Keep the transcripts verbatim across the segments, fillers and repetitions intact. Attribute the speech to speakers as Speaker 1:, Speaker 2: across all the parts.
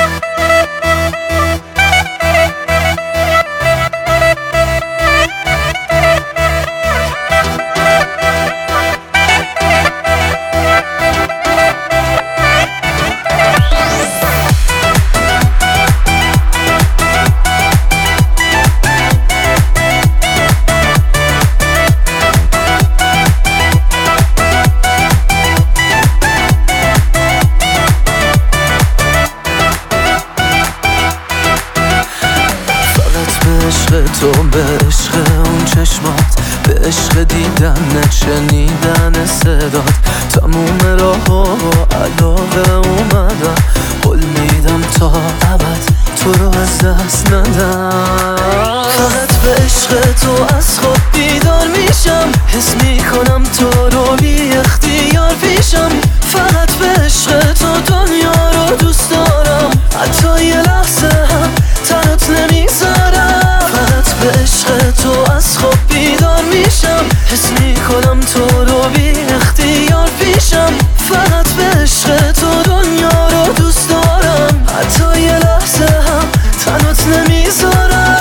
Speaker 1: تو به عشق اون چشمات، به عشق دیدن شنیدن صدات، تموم راه و علاقه اومدم، قول میدم تا ابد تو رو از دست ندم. فقط به عشق تو از خواب بیدار میشم، حس میکنم تو رو بی اختیار پیشم. فقط به عشق تو دنیا رو دوست دارم، حتی یه لحظه هم تنت نمیذارم. فقط به عشق تو از خواب بیدار میشم، حس میکنم تو رو بی اختیار پیشم. فقط به عشق تو دنیا رو دوست دارم، حتی یه لحظه هم تنت نمیذارم.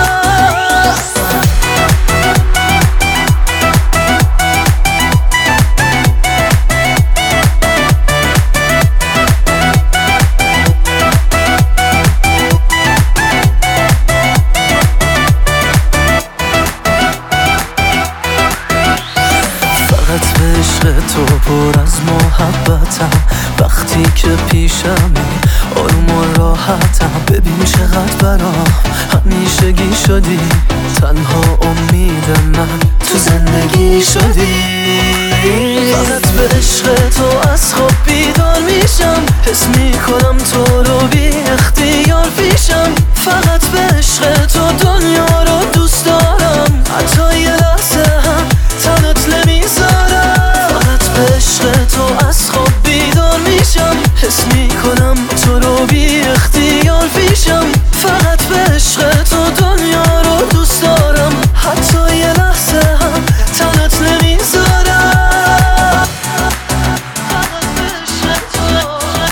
Speaker 1: تو پر از محبتم، وقتی که پیشمی آروم و راحتم. ببین چقدر برام همیشگی شدی، تنها امید من تو زندگی شدی. فقط به عشق تو از خواب بیدار میشم، حس میکنم تو رو بی اختیار پیشم. فقط به عشق تو دنیا رو دوست دارم، حتی یه لحظه هم تنت نمیذارم. به عشق تو از خواب بیدار میشم، حس میکنم تو رو بی اختیار پیشم. فقط به عشق تو دنیا رو دوست دارم، حتی یه لحظه هم تنت نمیذارم. فقط به عشق تو،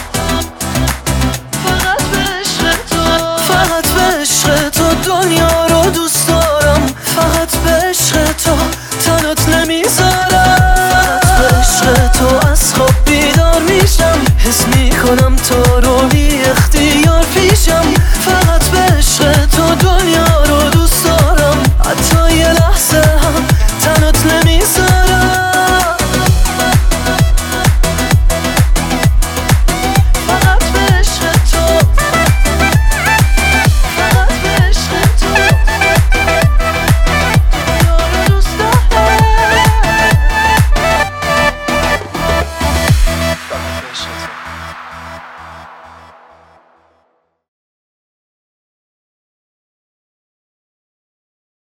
Speaker 1: فقط به عشق تو، فقط به عشق تو دنیا رو دوست دارم، فقط به عشق تو تنت نمیذارم. تو از خواب بیدار میشم، حس میکنم تو رو